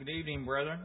Good evening, brethren.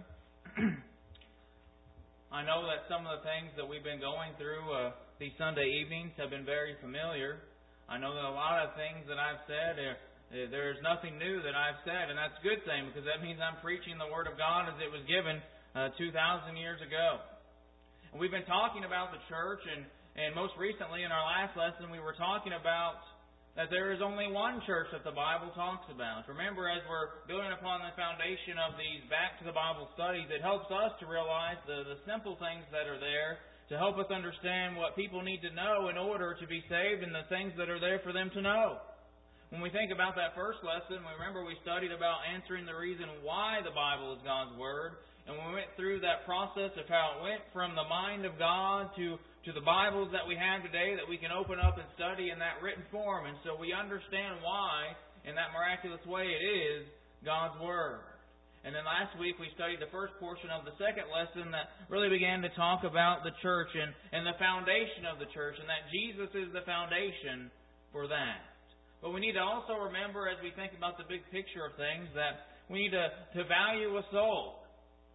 I know that some of the things that we've been going through these Sunday evenings have been very familiar. I know that a lot of things that I've said, there's nothing new that I've said, and that's a good thing because that means I'm preaching the Word of God as it was given 2,000 years ago. And we've been talking about the church, and most recently in our last lesson we were talking about that there is only one church that the Bible talks about. Remember, as we're building upon the foundation of these Back to the Bible studies, it helps us to realize the simple things that are there to help us understand what people need to know in order to be saved and the things that are there for them to know. When we think about that first lesson, remember we studied about answering the reason why the Bible is God's Word. And we went through that process of how it went from the mind of God to the Bibles that we have today that we can open up and study in that written form. And so we understand why, in that miraculous way, it is God's Word. And then last week we studied the first portion of the second lesson that really began to talk about the church and the foundation of the church, and that Jesus is the foundation for that. But we need to also remember, as we think about the big picture of things, that we need to value a soul.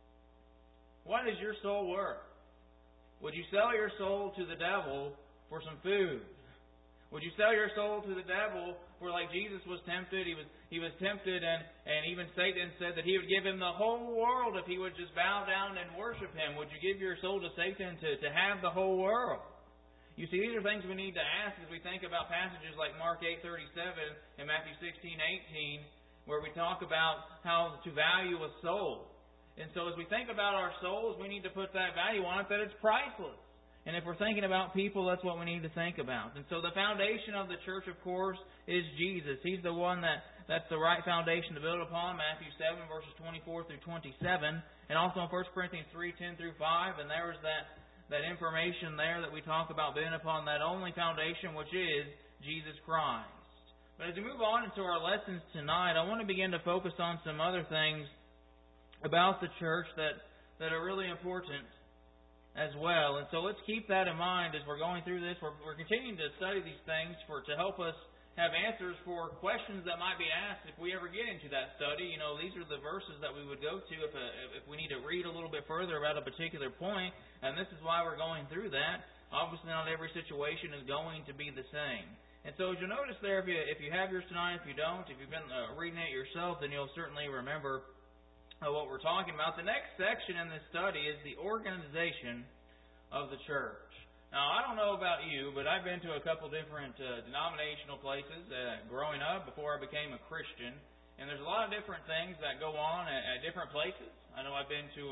What is your soul worth? Would you sell your soul to the devil for some food? Would you sell your soul to the devil for, like Jesus was tempted? He was tempted, and even Satan said that he would give him the whole world if he would just bow down and worship him. Would you give your soul to Satan to have the whole world? You see, these are things we need to ask as we think about passages like Mark 8:37 and Matthew 16:18, where we talk about how to value a soul. And so as we think about our souls, we need to put that value on it, that it's priceless. And if we're thinking about people, that's what we need to think about. And so the foundation of the church, of course, is Jesus. He's the one that's the right foundation to build upon. Matthew 7, verses 24 through 27. And also in 1 Corinthians 3:10 through 5. And there is that information there that we talk about building upon that only foundation, which is Jesus Christ. But as we move on into our lessons tonight, I want to begin to focus on some other things about the church that are really important as well. And so let's keep that in mind as we're going through this. We're continuing to study these things to help us have answers for questions that might be asked if we ever get into that study. You know, these are the verses that we would go to if we need to read a little bit further about a particular point. And this is why we're going through that. Obviously, not every situation is going to be the same. And so as you'll notice there, if you have yours tonight, if you don't, if you've been reading it yourself, then you'll certainly remember what we're talking about. The next section in this study is the organization of the church. Now, I don't know about you, but I've been to a couple different denominational places growing up before I became a Christian, and there's a lot of different things that go on at different places. I know I've been to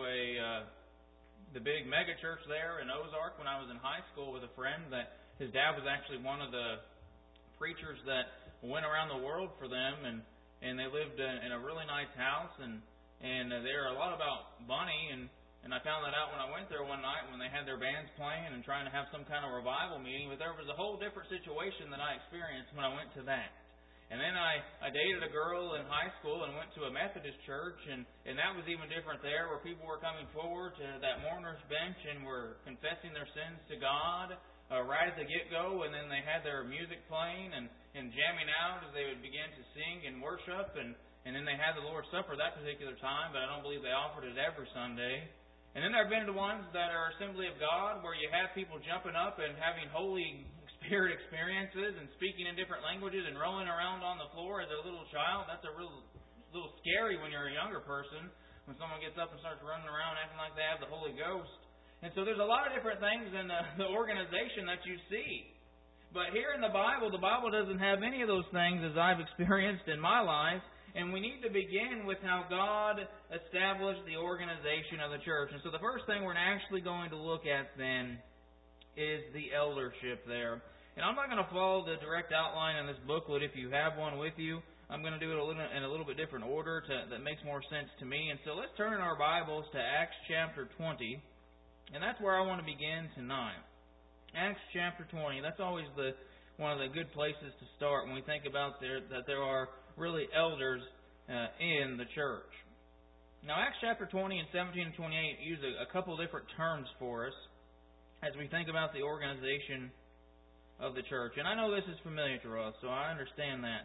the big mega church there in Ozark when I was in high school with a friend that his dad was actually one of the preachers that went around the world for them, and they lived in a really nice house, and they were a lot about money, and I found that out when I went there one night when they had their bands playing and trying to have some kind of revival meeting. But there was a whole different situation that I experienced when I went to that. And then I dated a girl in high school and went to a Methodist church, and that was even different there, where people were coming forward to that mourner's bench and were confessing their sins to God right at the get-go, and then they had their music playing and jamming out as they would begin to sing and worship, and then they had the Lord's Supper that particular time, but I don't believe they offered it every Sunday. And then there have been the ones that are Assembly of God, where you have people jumping up and having Holy Spirit experiences and speaking in different languages and rolling around on the floor as a little child. That's a little scary when you're a younger person, when someone gets up and starts running around acting like they have the Holy Ghost. And so there's a lot of different things in the organization that you see. But here in the Bible doesn't have any of those things as I've experienced in my life. And we need to begin with how God established the organization of the church. And so the first thing we're actually going to look at then is the eldership there. And I'm not going to follow the direct outline in this booklet if you have one with you. I'm going to do it in a little bit different order that makes more sense to me. And so let's turn our Bibles to Acts chapter 20. And that's where I want to begin tonight. Acts chapter 20. That's always one of the good places to start when we think about that there are really elders in the church. Now, Acts chapter 20 and 17 and 28 use a couple different terms for us as we think about the organization of the church. And I know this is familiar to us, so I understand that.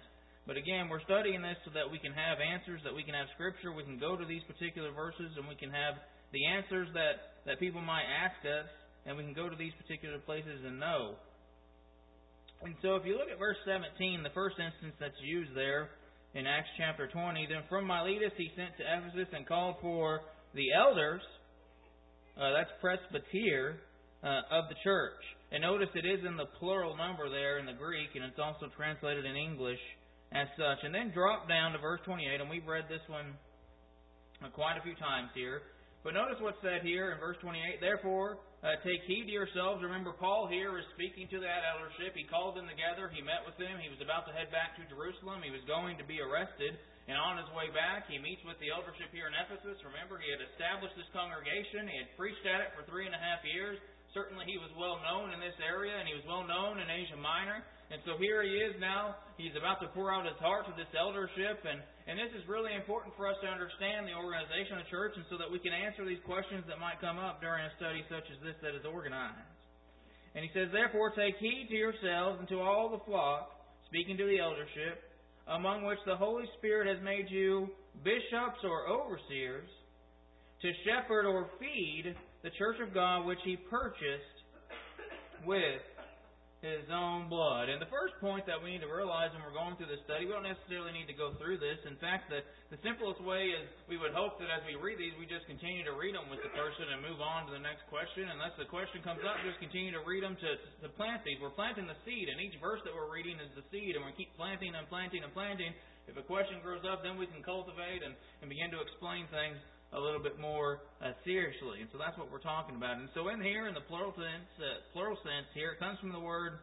But again, we're studying this so that we can have answers, that we can have Scripture, we can go to these particular verses, and we can have the answers that people might ask us, and we can go to these particular places and know. And so if you look at verse 17, the first instance that's used there in Acts chapter 20, then from Miletus he sent to Ephesus and called for the elders, that's presbyter, of the church. And notice it is in the plural number there in the Greek, and it's also translated in English as such. And then drop down to verse 28, and we've read this one quite a few times here. But notice what's said here in verse 28, therefore, take heed to yourselves. Remember, Paul here is speaking to that eldership. He called them together. He met with them. He was about to head back to Jerusalem. He was going to be arrested. And on his way back, he meets with the eldership here in Ephesus. Remember, he had established this congregation. He had preached at it for 3.5 years. Certainly he was well known in this area, and he was well known in Asia Minor. And so here he is now. He's about to pour out his heart to this eldership. And this is really important for us to understand the organization of the church, and so that we can answer these questions that might come up during a study such as this that is organized. And he says, therefore take heed to yourselves and to all the flock, speaking to the eldership, among which the Holy Spirit has made you bishops or overseers, to shepherd or feed the church of God which He purchased with His own blood. And the first point that we need to realize when we're going through this study, we don't necessarily need to go through this. In fact, the simplest way is we would hope that as we read these, we just continue to read them with the person and move on to the next question. Unless the question comes up, just continue to read them to plant these. We're planting the seed, and each verse that we're reading is the seed, and we keep planting and planting and planting. If a question grows up, then we can cultivate and begin to explain things a little bit more seriously. And so that's what we're talking about. And so in here, in the plural sense here, it comes from the word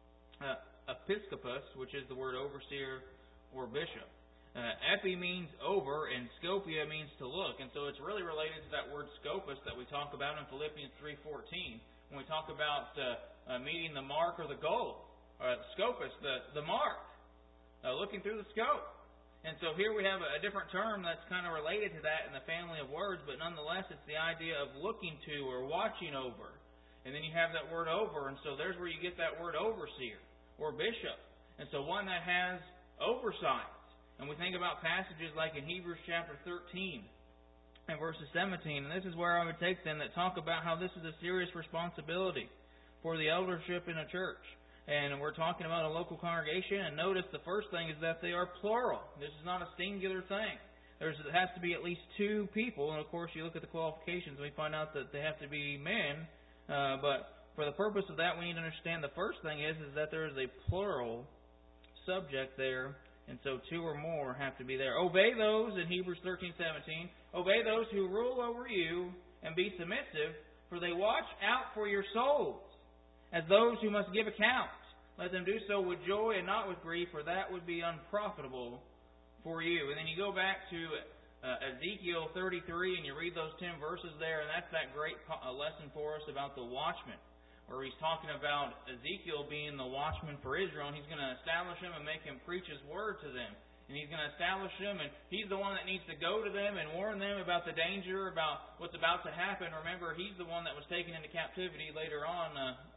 episkopos, which is the word overseer or bishop. Epi means over, and scopia means to look. And so it's really related to that word scopus that we talk about in Philippians 3:14. When we talk about meeting the mark or the goal. Scopus, the mark. Looking through the scope. And so here we have a different term that's kind of related to that in the family of words, but nonetheless it's the idea of looking to or watching over. And then you have that word over, and so there's where you get that word overseer or bishop. And so one that has oversight. And we think about passages like in Hebrews chapter 13 and verses 17, and this is where I would take them that talk about how this is a serious responsibility for the eldership in a church. And we're talking about a local congregation, and notice the first thing is that they are plural. This is not a singular thing. There has to be at least 2 people, and of course you look at the qualifications and we find out that they have to be men. But for the purpose of that, we need to understand the first thing is that there is a plural subject there, and so 2 or more have to be there. Obey those, in Hebrews 13:17, obey those who rule over you, and be submissive, for they watch out for your souls, as those who must give account. Let them do so with joy and not with grief, for that would be unprofitable for you. And then you go back to Ezekiel 33, and you read those 10 verses there, and that's that great lesson for us about the watchman, where he's talking about Ezekiel being the watchman for Israel, and he's going to establish him and make him preach his word to them. And he's going to establish them, and he's the one that needs to go to them and warn them about the danger, about what's about to happen. Remember, he's the one that was taken into captivity later on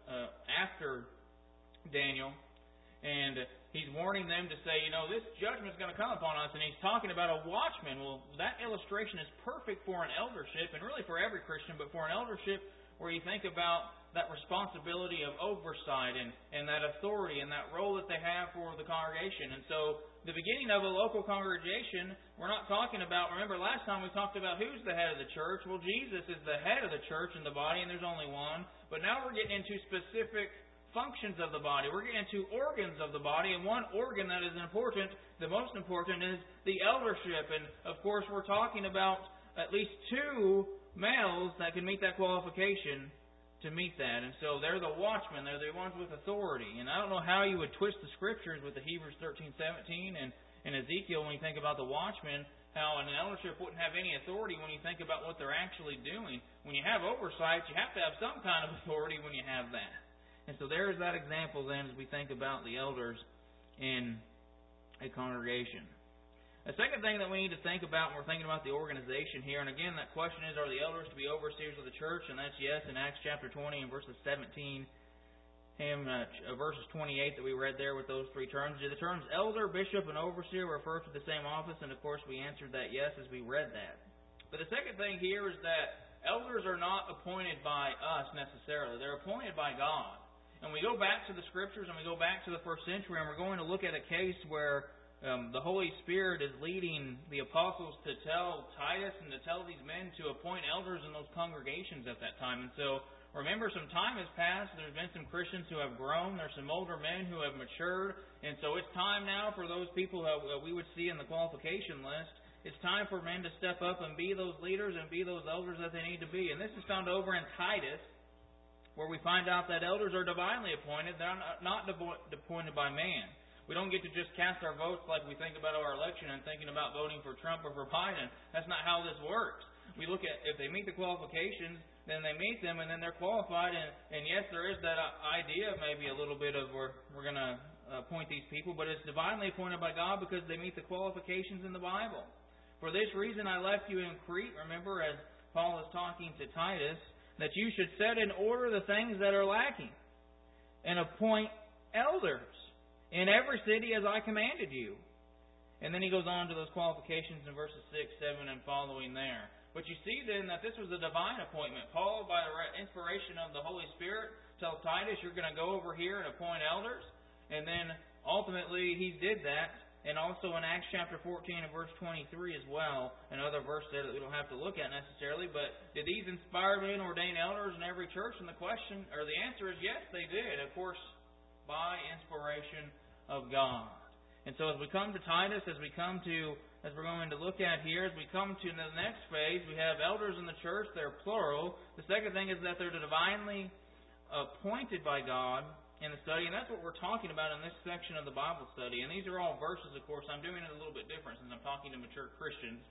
after Daniel. And he's warning them to say, this judgment is going to come upon us. And he's talking about a watchman. Well, that illustration is perfect for an eldership, and really for every Christian, but for an eldership where you think about that responsibility of oversight and that authority and that role that they have for the congregation. And so the beginning of a local congregation, we're not talking about, remember last time we talked about who's the head of the church. Well, Jesus is the head of the church and the body, and there's only one. But now we're getting into specific functions of the body. We're getting into organs of the body, and one organ that is important, the most important, is the eldership. And of course we're talking about at least 2 males that can meet that qualification to meet that. And so they're the watchmen. They're the ones with authority. And I don't know how you would twist the Scriptures with the Hebrews 13:17 and Ezekiel when you think about the watchmen, how an eldership wouldn't have any authority when you think about what they're actually doing. When you have oversight, you have to have some kind of authority when you have that. And so there's that example then as we think about the elders in a congregation. A second thing that we need to think about when we're thinking about the organization here, and again, that question is, are the elders to be overseers of the church? And that's yes in Acts chapter 20 and verses 17 verses 28 that we read there with those three terms. Do the terms elder, bishop, and overseer refer to the same office? And of course we answered that yes as we read that. But the second thing here is that elders are not appointed by us necessarily. They're appointed by God. And we go back to the Scriptures and we go back to the first century, and we're going to look at a case where the Holy Spirit is leading the apostles to tell Titus and to tell these men to appoint elders in those congregations at that time. And so, remember, some time has passed. There's been some Christians who have grown. There's some older men who have matured. And so it's time now for those people that we would see in the qualification list. It's time for men to step up and be those leaders and be those elders that they need to be. And this is found over in Titus, where we find out that elders are divinely appointed. They're not appointed by man. We don't get to just cast our votes like we think about our election and thinking about voting for Trump or for Biden. That's not how this works. We look at if they meet the qualifications, then they meet them, and then they're qualified. And yes, there is that idea, maybe a little bit of we're going to appoint these people, but it's divinely appointed by God because they meet the qualifications in the Bible. For this reason I left you in Crete, remember, as Paul is talking to Titus, that you should set in order the things that are lacking and appoint elders in every city as I commanded you. And then he goes on to those qualifications in verses 6, 7, and following there. But you see then that this was a divine appointment. Paul, by the inspiration of the Holy Spirit, tells Titus, you're going to go over here and appoint elders. And then ultimately he did that. And also in Acts chapter 14 and verse 23 as well, another verse there that we don't have to look at necessarily, but did these inspired men ordain elders in every church? And the answer is yes, they did. Of course, by inspiration of God. And so as we come to Titus, as we're going to look at here, as we come to the next phase, we have elders in the church. They're plural. The second thing is that they're divinely appointed by God in the study, and that's what we're talking about in this section of the Bible study. And these are all verses, of course. I'm doing it a little bit different since I'm talking to mature Christians.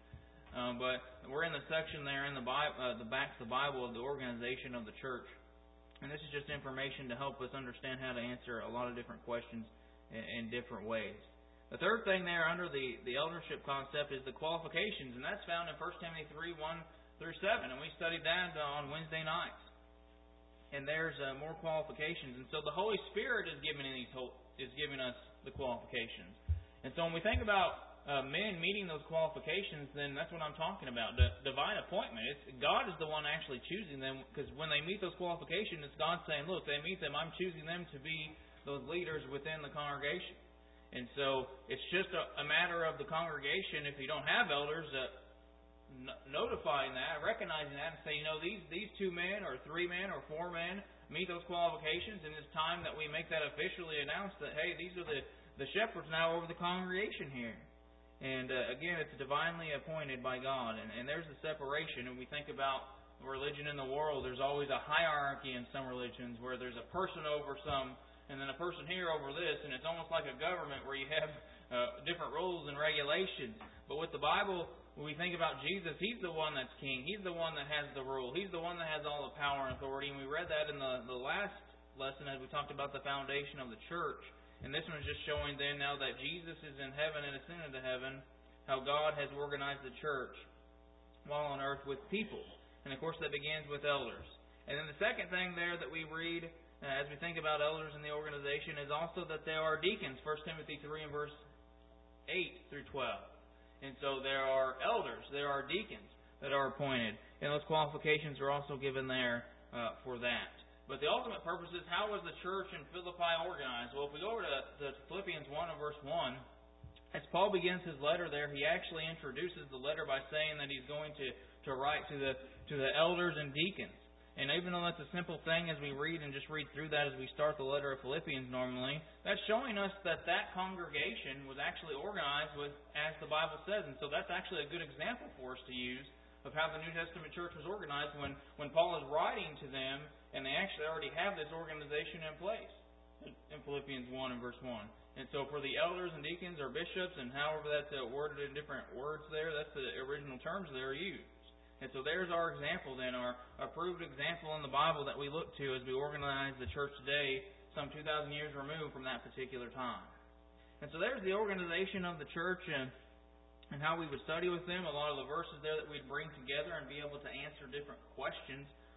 But we're in the section there in the Bible, the back to the Bible of the organization of the church. And this is just information to help us understand how to answer a lot of different questions in different ways. The third thing there under the eldership concept is the qualifications, and that's found in 1 Timothy 3, 1 through 7. And we studied that on Wednesday nights. And there's more qualifications. And so the Holy Spirit is giving us the qualifications. And so when we think about men meeting those qualifications, then that's what I'm talking about. The divine appointment. God is the one actually choosing them, because when they meet those qualifications, it's God saying, look, they meet them, I'm choosing them to be those leaders within the congregation. And so it's just a matter of the congregation, if you don't have elders, notifying that, recognizing that, and say, these 2 men or 3 men or 4 men meet those qualifications, and it's time that we make that officially announced that, hey, these are the shepherds now over the congregation here. And again, it's divinely appointed by God. And there's a separation. And we think about religion in the world, there's always a hierarchy in some religions where there's a person over some, and then a person here over this, and it's almost like a government where you have different rules and regulations. But with the Bible, when we think about Jesus, He's the one that's king. He's the one that has the rule. He's the one that has all the power and authority. And we read that in the last lesson as we talked about the foundation of the church. And this one is just showing then now that Jesus is in heaven and ascended to heaven, how God has organized the church while on earth with people. And of course that begins with elders. And then the second thing there that we read as we think about elders in the organization is also that there are deacons. 1 Timothy 3 and verse 8 through 12. And so there are elders, there are deacons that are appointed. And those qualifications are also given there for that. But the ultimate purpose is, how was the church in Philippi organized? Well, if we go over to Philippians 1 and verse 1, as Paul begins his letter there, he actually introduces the letter by saying that he's going to write to the elders and deacons. And even though that's a simple thing as we read and just read through that as we start the letter of Philippians normally, that's showing us that congregation was actually organized as the Bible says. And so that's actually a good example for us to use of how the New Testament church was organized when Paul is writing to them, and they actually already have this organization in place in Philippians 1 and verse 1. And so for the elders and deacons or bishops, and however that's worded in different words there, that's the original terms that are used. And so there's our example then, our approved example in the Bible that we look to as we organize the church today, some 2,000 years removed from that particular time. And so there's the organization of the church and how we would study with them. A lot of the verses there that we'd bring together and be able to answer different questions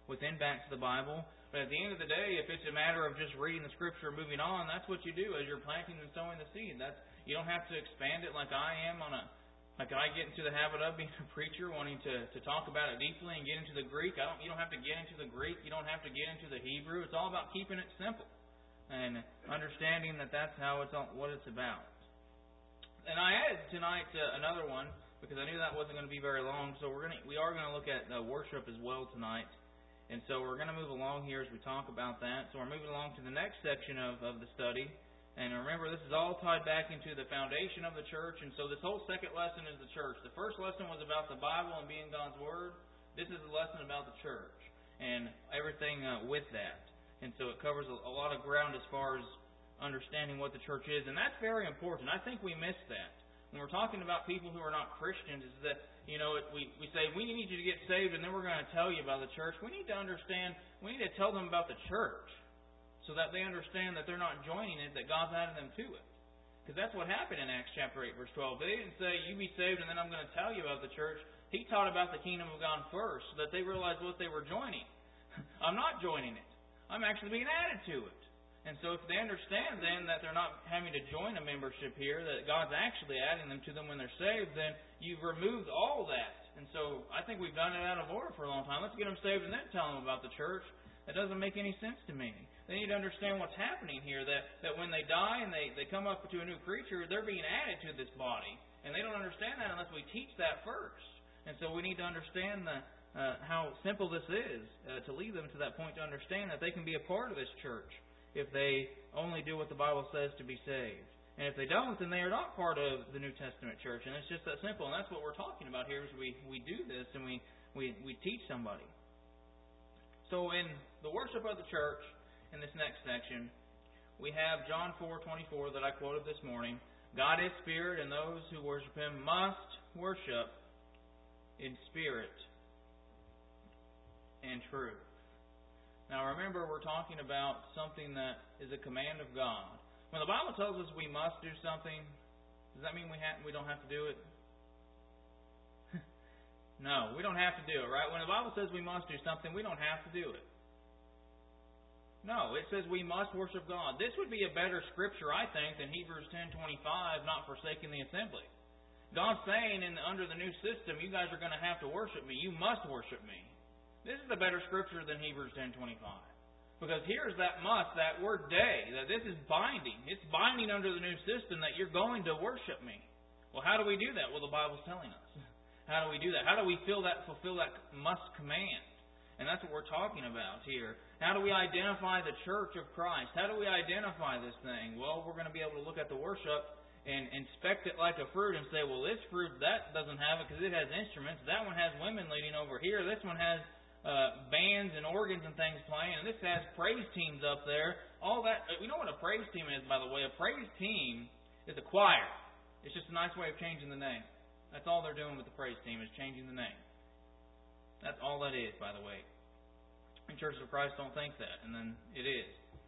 within back to the Bible. But at the end of the day, if it's a matter of just reading the Scripture and moving on, that's what you do as you're planting and sowing the seed. You don't have to expand it like I am like I get into the habit of being a preacher, wanting to talk about it deeply and get into the Greek. You don't have to get into the Greek. You don't have to get into the Hebrew. It's all about keeping it simple and understanding that that's what it's about. And I added tonight another one because I knew that wasn't going to be very long. So we are going to look at worship as well tonight. And so we're going to move along here as we talk about that. So we're moving along to the next section of the study. And remember, this is all tied back into the foundation of the church. And so this whole second lesson is the church. The first lesson was about the Bible and being God's Word. This is a lesson about the church and everything with that. And so it covers a lot of ground as far as understanding what the church is. And that's very important. I think we miss that. When we're talking about people who are not Christians, is that, we say, we need you to get saved and then we're going to tell you about the church. We need to understand, we need to tell them about the church, so that they understand that they're not joining it, that God's added them to it. Because that's what happened in Acts chapter 8, verse 12. They didn't say, you be saved and then I'm going to tell you about the church. He taught about the kingdom of God first, so that they realized what they were joining. I'm not joining it. I'm actually being added to it. And so if they understand then that they're not having to join a membership here, that God's actually adding them to them when they're saved, then you've removed all that. And so I think we've done it out of order for a long time. Let's get them saved and then tell them about the church. That doesn't make any sense to me. They need to understand what's happening here, that when they die and they come up to a new creature, they're being added to this body. And they don't understand that unless we teach that first. And so we need to understand how simple this is to lead them to that point to understand that they can be a part of this church if they only do what the Bible says to be saved. And if they don't, then they are not part of the New Testament church. And it's just that simple. And that's what we're talking about here, is we do this and we teach somebody. So in the worship of the church, in this next section, we have John 4:24 that I quoted this morning. God is spirit, and those who worship Him must worship in spirit and truth. Now remember, we're talking about something that is a command of God. When the Bible tells us we must do something, does that mean we don't have to do it? No, we don't have to do it, right? When the Bible says we must do something, we don't have to do it. No, it says we must worship God. This would be a better scripture, I think, than Hebrews 10:25, not forsaking the assembly. God's saying under the new system, you guys are going to have to worship me. You must worship me. This is a better scripture than Hebrews 10:25. Because here's that must, that word day, that this is binding. It's binding under the new system that you're going to worship me. Well, how do we do that? Well, the Bible's telling us. How do we do that? How do we fulfill that must command? And that's what we're talking about here. How do we identify the church of Christ? How do we identify this thing? Well, we're going to be able to look at the worship and inspect it like a fruit and say, well, this fruit, that doesn't have it because it has instruments. That one has women leading over here. This one has bands and organs and things playing. And this has praise teams up there. All that. You know what a praise team is, by the way? A praise team is a choir. It's just a nice way of changing the name. That's all they're doing with the praise team, is changing the name. That's all that is, by the way. And Churches of Christ don't think that, and then it is.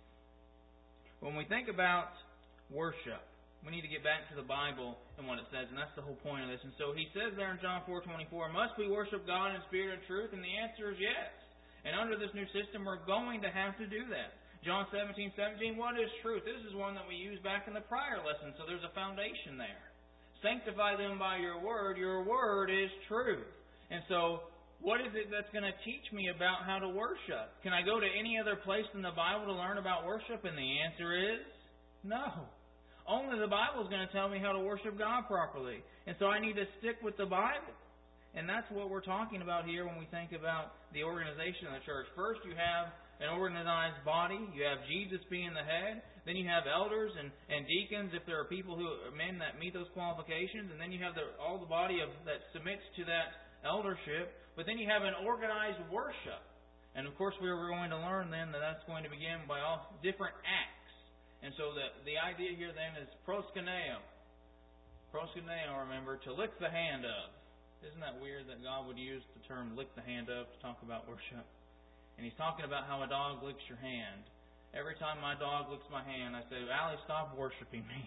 When we think about worship, we need to get back to the Bible and what it says, and that's the whole point of this. And so he says there in John 4:24, must we worship God in spirit and truth? And the answer is yes. And under this new system, we're going to have to do that. John 17:17, what is truth? This is one that we used back in the prior lesson, so there's a foundation there. Sanctify them by your word. Your word is truth. And so, what is it that's going to teach me about how to worship? Can I go to any other place in the Bible to learn about worship? And the answer is no. Only the Bible is going to tell me how to worship God properly. And so I need to stick with the Bible. And that's what we're talking about here when we think about the organization of the church. First, you have an organized body. You have Jesus being the head. Then you have elders and deacons if there are men that meet those qualifications. And then you have all the body that submits to that eldership. But then you have an organized worship. And of course we're going to learn then that that's going to begin by all different acts. And so the idea here then is proskuneo. Proskuneo, remember, to lick the hand of. Isn't that weird that God would use the term lick the hand of to talk about worship? And He's talking about how a dog licks your hand. Every time my dog licks my hand, I say, Allie, stop worshiping me.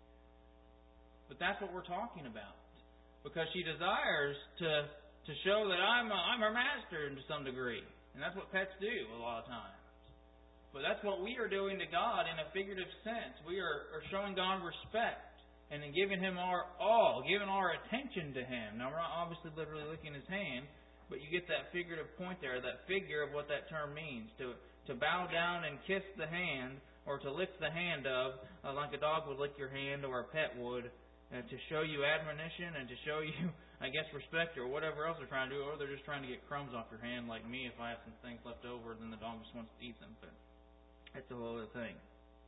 But that's what we're talking about. Because she desires to show that I'm her master to some degree. And that's what pets do a lot of times. But that's what we are doing to God in a figurative sense. We are showing God respect and then giving Him our all, giving our attention to Him. Now, we're not obviously literally licking His hand, but you get that figurative point there, that figure of what that term means. To bow down and kiss the hand, or to lick the hand of, like a dog would lick your hand or a pet would, to show you admonition and to show you, I guess, respect or whatever else they're trying to do, or they're just trying to get crumbs off your hand like me. If I have some things left over, then the dog just wants to eat them. But that's a whole other thing.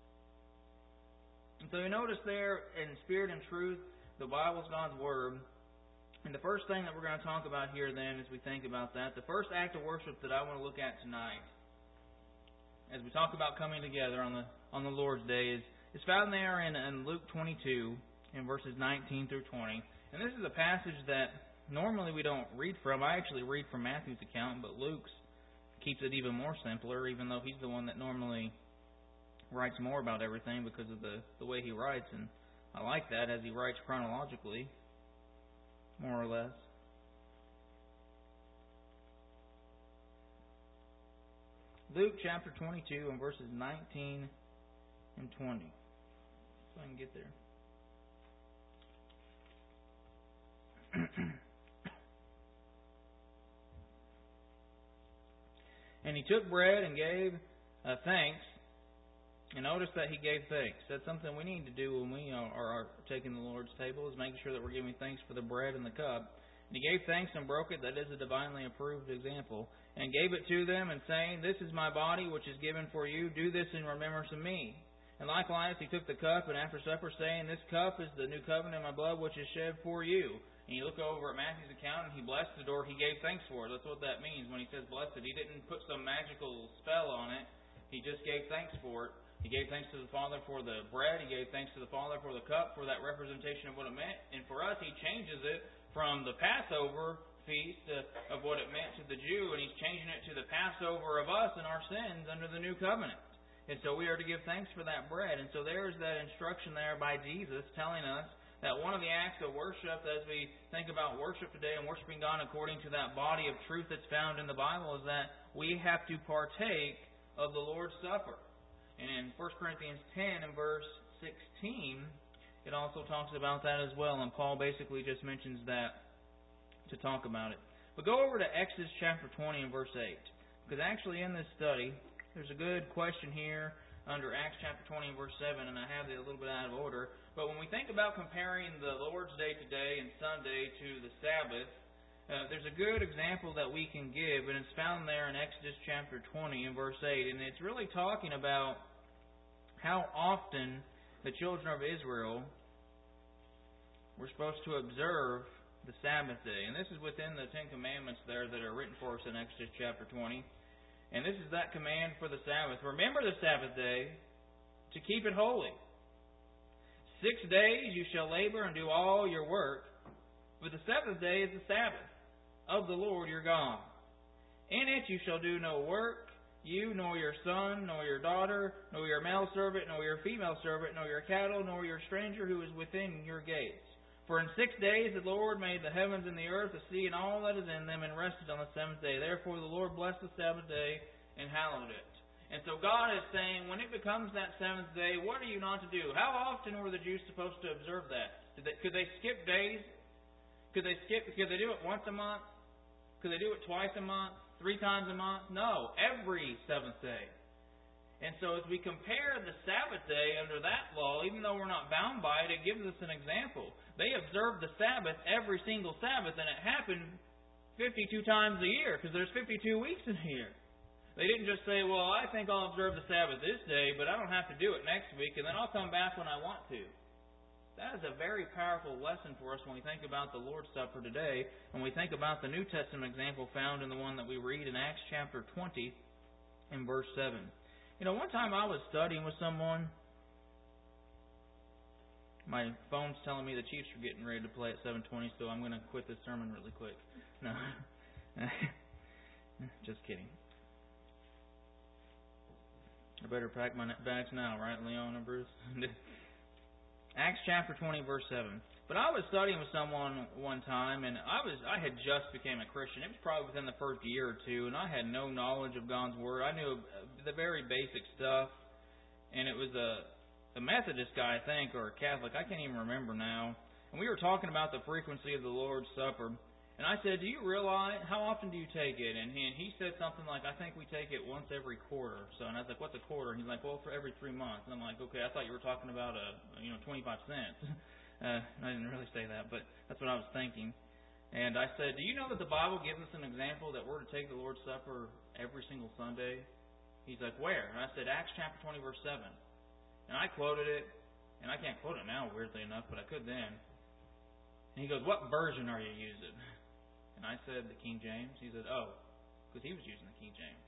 And so you notice there, in spirit and truth, the Bible is God's Word. And the first thing that we're going to talk about here then, as we think about that, the first act of worship that I want to look at tonight, as we talk about coming together on the Lord's Day, is found there in Luke 22, in verses 19 through 20. And this is a passage that normally we don't read from. I actually read from Matthew's account, but Luke's keeps it even more simpler, even though he's the one that normally writes more about everything because of the way he writes. And I like that, as he writes chronologically, more or less. Luke chapter 22 and verses 19 and 20. So I can get there. And he took bread and gave thanks. And notice that he gave thanks. That's something we need to do when we are taking the Lord's table, is making sure that we're giving thanks for the bread and the cup. And he gave thanks and broke it. That is a divinely approved example. And gave it to them, and saying, "This is my body, which is given for you. Do this in remembrance of me." And likewise he took the cup, and after supper, saying, "This cup is the new covenant in my blood, which is shed for you." And you look over at Matthew's account, and he blessed it, or he gave thanks for it. That's what that means when he says blessed it. He didn't put some magical spell on it. He just gave thanks for it. He gave thanks to the Father for the bread. He gave thanks to the Father for the cup, for that representation of what it meant. And for us, he changes it from the Passover feast of what it meant to the Jew, and he's changing it to the Passover of us and our sins under the new covenant. And so we are to give thanks for that bread. And so there's that instruction there by Jesus telling us that one of the acts of worship, as we think about worship today and worshiping God according to that body of truth that's found in the Bible, is that we have to partake of the Lord's Supper. And in 1 Corinthians 10 and verse 16, it also talks about that as well. And Paul basically just mentions that to talk about it. But go over to Exodus chapter 20 and verse 8. Because actually in this study, there's a good question here under Acts chapter 20 and verse 7, and I have it a little bit out of order. But when we think about comparing the Lord's Day today and Sunday to the Sabbath, there's a good example that we can give, and it's found there in Exodus chapter 20 and verse 8. And it's really talking about how often the children of Israel were supposed to observe the Sabbath day. And this is within the Ten Commandments there that are written for us in Exodus chapter 20. And this is that command for the Sabbath. Remember the Sabbath day to keep it holy. 6 days you shall labor and do all your work, but the seventh day is the Sabbath of the Lord your God. In it you shall do no work, you, nor your son, nor your daughter, nor your male servant, nor your female servant, nor your cattle, nor your stranger who is within your gates. For in 6 days the Lord made the heavens and the earth, the sea, and all that is in them, and rested on the seventh day. Therefore the Lord blessed the Sabbath day and hallowed it. And so God is saying, when it becomes that seventh day, what are you not to do? How often were the Jews supposed to observe that? Could they skip days? Could they do it once a month? Could they do it twice a month? 3 times a month? No, every seventh day. And so as we compare the Sabbath day under that law, even though we're not bound by it, it gives us an example. They observed the Sabbath every single Sabbath, and it happened 52 times a year, because there's 52 weeks in a year. They didn't just say, well, I think I'll observe the Sabbath this day, but I don't have to do it next week, and then I'll come back when I want to. That is a very powerful lesson for us when we think about the Lord's Supper today, when we think about the New Testament example found in the one that we read in Acts chapter 20 and verse 7. You know, one time I was studying with someone. My phone's telling me the Chiefs are getting ready to play at 7:20, so I'm going to quit this sermon really quick. No. Just kidding. I better pack my bags now, right, Leon and Bruce? Acts chapter 20, verse 7. But I was studying with someone one time, and I had just became a Christian. It was probably within the first year or two, and I had no knowledge of God's Word. I knew the very basic stuff, and it was a Methodist guy, I think, or a Catholic. I can't even remember now. And we were talking about the frequency of the Lord's Supper. And I said, do you realize, how often do you take it? And he said something like, I think we take it once every quarter. So, and I was like, what's a quarter? And he's like, well, for every 3 months. And I'm like, okay, I thought you were talking about 25 cents. I didn't really say that, but that's what I was thinking. And I said, do you know that the Bible gives us an example that we're to take the Lord's Supper every single Sunday? He's like, where? And I said, Acts chapter 20, verse 7. And I quoted it, and I can't quote it now, weirdly enough, but I could then. And he goes, what version are you using? And I said, the King James. He said, oh, because he was using the King James.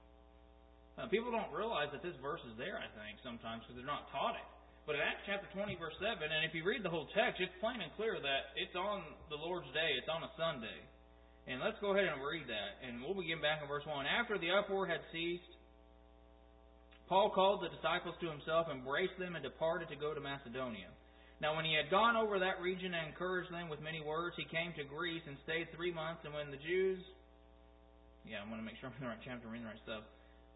People don't realize that this verse is there, I think, sometimes, because they're not taught it. But in Acts chapter 20, verse 7, and if you read the whole text, it's plain and clear that it's on the Lord's Day. It's on a Sunday. And let's go ahead and read that. And we'll begin back in verse 1. After the uproar had ceased, Paul called the disciples to himself, embraced them, and departed to go to Macedonia. Now when he had gone over that region and encouraged them with many words, he came to Greece and stayed 3 months. And when the Jews... I'm going to make sure I'm in the right chapter, reading the right stuff.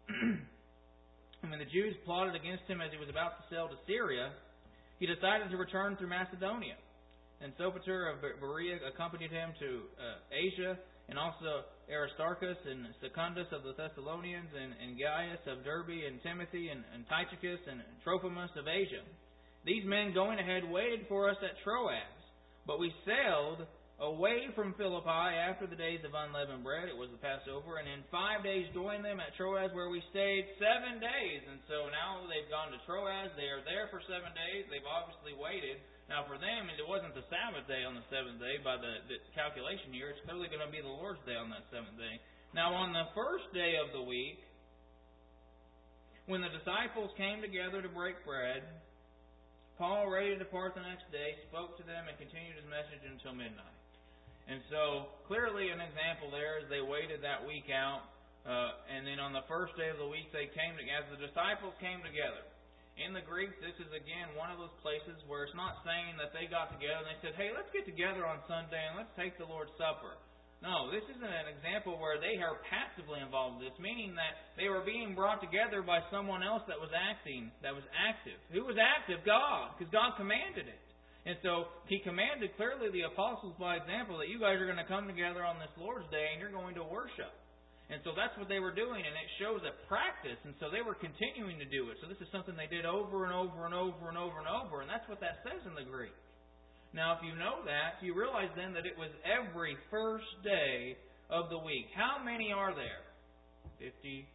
And when the Jews plotted against him as he was about to sail to Syria, he decided to return through Macedonia. And Sopater of Berea accompanied him to Asia, and also Aristarchus and Secundus of the Thessalonians, and Gaius of Derbe, and Timothy, and Tychicus, and Trophimus of Asia. These men going ahead waited for us at Troas, but we sailed away from Philippi after the days of unleavened bread. It was the Passover, and in 5 days joined them at Troas, where we stayed 7 days. And so now they've gone to Troas. They are there for 7 days. They've obviously waited. Now for them, it wasn't the Sabbath day on the seventh day by the calculation here. It's clearly going to be the Lord's day on that seventh day. Now on the first day of the week, when the disciples came together to break bread, Paul, ready to depart the next day, spoke to them and continued his message until midnight. And so, clearly an example there is they waited that week out, and then on the first day of the week they came together, as the disciples came together. In the Greek, this is again one of those places where it's not saying that they got together and they said, hey, let's get together on Sunday and let's take the Lord's Supper. No, this isn't an example where they are passively involved in this, meaning that they were being brought together by someone else that was active. Who was active? God, because God commanded it. And so He commanded clearly the apostles by example that you guys are going to come together on this Lord's Day and you're going to worship. And so that's what they were doing, and it shows a practice, and so they were continuing to do it. So this is something they did over and over and over and over and over, and that's what that says in the Greek. Now, if you know that, you realize then that it was every first day of the week. How many are there? 52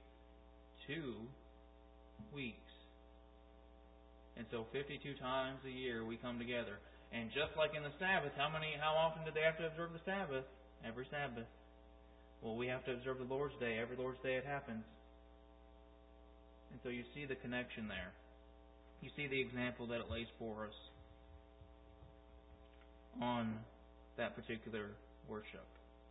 weeks. And so 52 times a year we come together. And just like in the Sabbath, how often did they have to observe the Sabbath? Every Sabbath. Well, we have to observe the Lord's Day. Every Lord's Day it happens. And so you see the connection there. You see the example that it lays for us on that particular worship.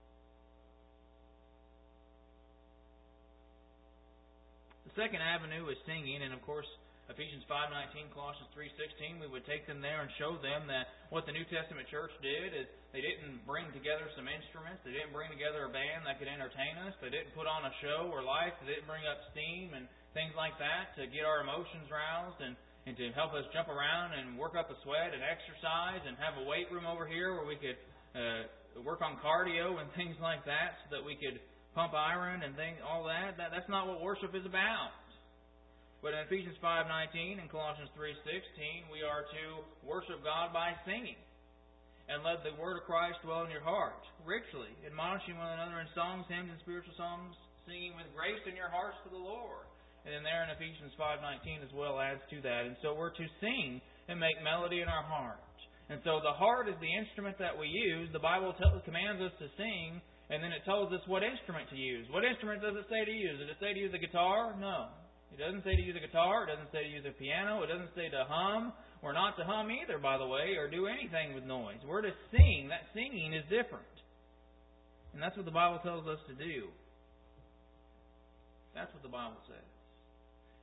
The second avenue is singing, and of course, Ephesians 5:19, Colossians 3:16, we would take them there and show them that what the New Testament church did is they didn't bring together some instruments, they didn't bring together a band that could entertain us, they didn't put on a show or lights, they didn't bring up steam and things like that to get our emotions roused and to help us jump around and work up a sweat and exercise and have a weight room over here where we could work on cardio and things like that so that we could pump iron and all that. That's not what worship is about. But in Ephesians 5:19 and Colossians 3:16, we are to worship God by singing. And let the word of Christ dwell in your heart, richly, admonishing one another in songs, hymns, and spiritual songs, singing with grace in your hearts to the Lord. And then there in Ephesians 5:19 as well adds to that. And so we're to sing and make melody in our heart. And so the heart is the instrument that we use. The Bible commands us to sing, and then it tells us what instrument to use. What instrument does it say to use? Does it say to use a guitar? No. It doesn't say to use a guitar. It doesn't say to use a piano. It doesn't say to hum. Or not to hum either, by the way, or do anything with noise. We're to sing. That singing is different. And that's what the Bible tells us to do. That's what the Bible says.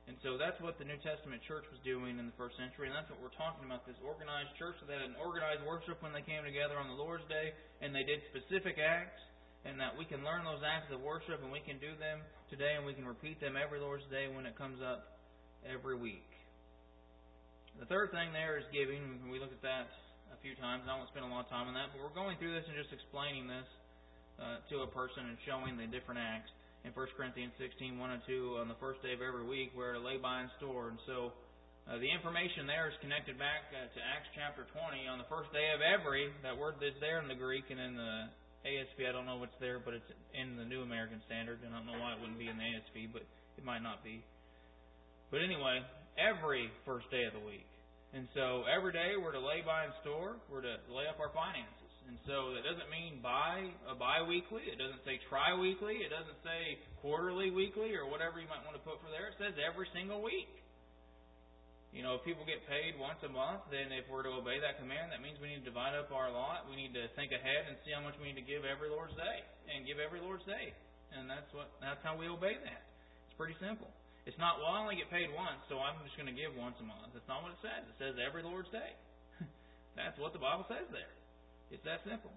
And so that's what the New Testament church was doing in the first century, and that's what we're talking about, this organized church. So they had an organized worship when they came together on the Lord's Day, and they did specific acts, and that we can learn those acts of worship, and we can do them today, and we can repeat them every Lord's Day when it comes up every week. The third thing there is giving. We looked at that a few times, and I won't spend a lot of time on that, but we're going through this and just explaining this to a person and showing the different acts. In 1 Corinthians 16, 1 and 2, on the first day of every week, we're to lay by and store. And so the information there is connected back to Acts chapter 20. On the first day of every, that word is there in the Greek, and in the ASV, I don't know what's there, but it's in the New American Standard. And I don't know why it wouldn't be in the ASV, but it might not be. But anyway, every first day of the week. And so every day we're to lay by and store. We're to lay up our finances. And so that doesn't mean bi-weekly. It doesn't say tri-weekly. It doesn't say quarterly, weekly, or whatever you might want to put for there. It says every single week. You know, if people get paid once a month, then if we're to obey that command, that means we need to divide up our lot. We need to think ahead and see how much we need to give every Lord's Day. And give every Lord's Day. And that's how we obey that. It's pretty simple. It's not, well, I only get paid once, so I'm just going to give once a month. That's not what it says. It says every Lord's Day. That's what the Bible says there. It's that simple.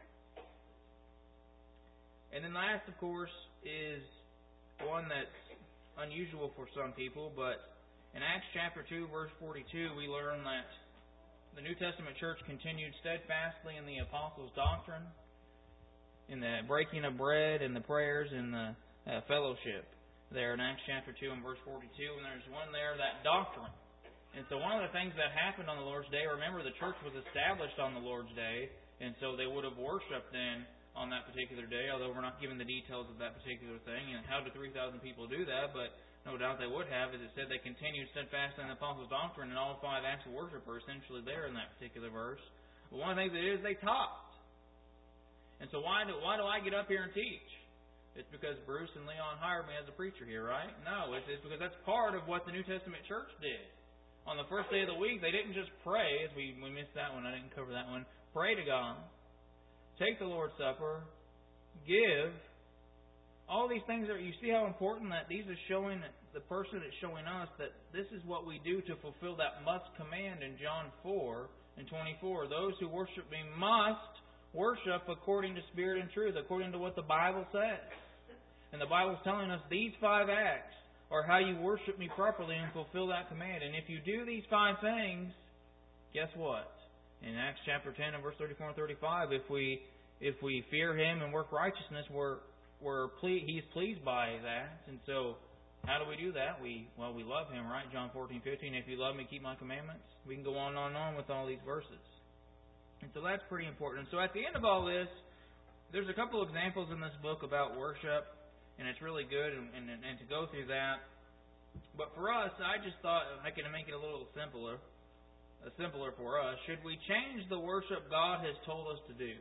And then last, of course, is one that's unusual for some people, but in Acts chapter 2, verse 42, we learn that the New Testament church continued steadfastly in the apostles' doctrine, in the breaking of bread, and the prayers, and the fellowship. There in Acts chapter 2 and verse 42, and there's one there, that doctrine. And so one of the things that happened on the Lord's Day, remember the church was established on the Lord's Day, and so they would have worshipped then on that particular day, although we're not given the details of that particular thing. And how did 3,000 people do that? But no doubt they would have, as it said they continued steadfast in the apostles' doctrine, and all 5 acts of worship are essentially there in that particular verse. But one of the things it is, they taught. And so why do I get up here and teach? It's because Bruce and Leon hired me as a preacher here, right? No, it's because that's part of what the New Testament church did. On the first day of the week, they didn't just pray, as we missed that one, I didn't cover that one. Pray to God. Take the Lord's Supper. Give. All these things you see how important that these are showing, the person that's showing us that this is what we do to fulfill that must command in John 4 and 24. Those who worship me must worship according to spirit and truth, according to what the Bible says. And the Bible's telling us these 5 acts are how you worship me properly and fulfill that command. And if you do these 5 things, guess what? In Acts chapter 10 and verse 34 and 35, if we fear Him and work righteousness, He's pleased by that. And so, how do we do that? We love Him, right? John 14:15. If you love me, keep my commandments. We can go on and on with all these verses. And so that's pretty important. So at the end of all this, there's a couple examples in this book about worship. And it's really good and to go through that. But for us, I just thought I could make it a little simpler for us. Should we change the worship God has told us to do?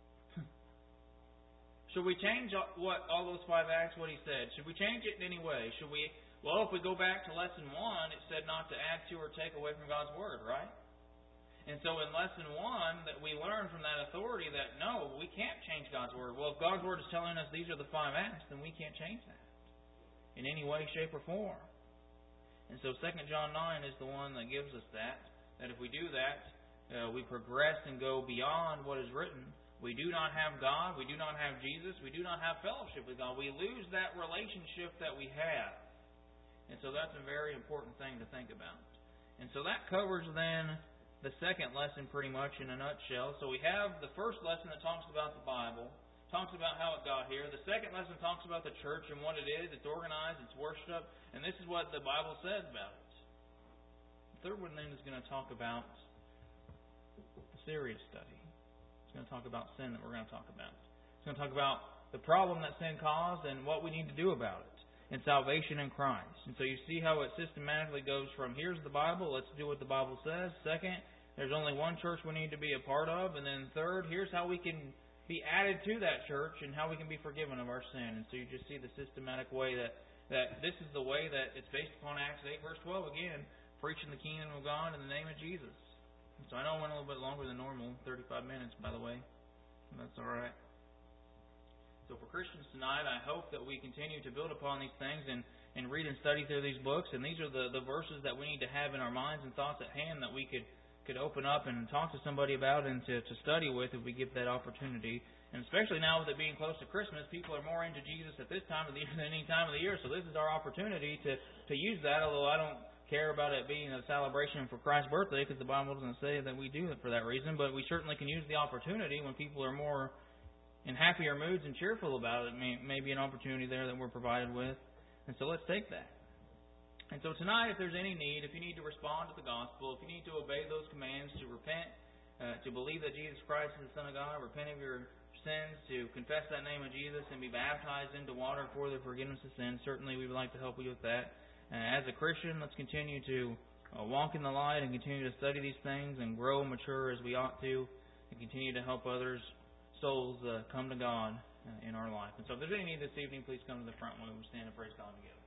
Should we change what all those 5 acts, what He said? Should we change it in any way? Should we? Well, if we go back to lesson 1, it said not to add to or take away from God's Word, right? And so in lesson 1, that we learn from that authority that no, we can't change God's Word. Well, if God's Word is telling us these are the 5 acts, then we can't change that in any way, shape, or form. And so 2 John 9 is the one that gives us that if we do that, we progress and go beyond what is written. We do not have God. We do not have Jesus. We do not have fellowship with God. We lose that relationship that we have. And so that's a very important thing to think about. And so that covers then the second lesson pretty much in a nutshell. So we have the first lesson that talks about the Bible, talks about how it got here. The second lesson talks about the church and what it is. It's organized, it's worship, and this is what the Bible says about it. The third one then is going to talk about the serious study. It's going to talk about sin that we're going to talk about. It's going to talk about the problem that sin caused and what we need to do about it. And salvation in Christ. And so you see how it systematically goes from here's the Bible, let's do what the Bible says. Second, there's only one church we need to be a part of. And then third, here's how we can be added to that church and how we can be forgiven of our sin. And so you just see the systematic way that this is the way that it's based upon Acts 8 verse 12 again, preaching the kingdom of God in the name of Jesus. And so I know I went a little bit longer than normal, 35 minutes by the way. That's alright. So for Christians tonight, I hope that we continue to build upon these things and and read and study through these books. And these are the verses that we need to have in our minds and thoughts at hand that we could open up and talk to somebody about and to study with if we get that opportunity. And especially now with it being close to Christmas, people are more into Jesus at this time of the year than any time of the year. So this is our opportunity to use that, although I don't care about it being a celebration for Christ's birthday, because the Bible doesn't say that we do it for that reason. But we certainly can use the opportunity when people are more in happier moods and cheerful about it. May be an opportunity there that we're provided with. And so let's take that. And so tonight, if there's any need, if you need to respond to the gospel, if you need to obey those commands, to repent, to believe that Jesus Christ is the Son of God, repent of your sins, to confess that name of Jesus and be baptized into water for the forgiveness of sins, certainly we would like to help you with that. As a Christian, let's continue to walk in the light and continue to study these things and grow and mature as we ought to, and continue to help others' souls come to God in our life. And so if there's any need this evening, please come to the front when we stand and praise God together.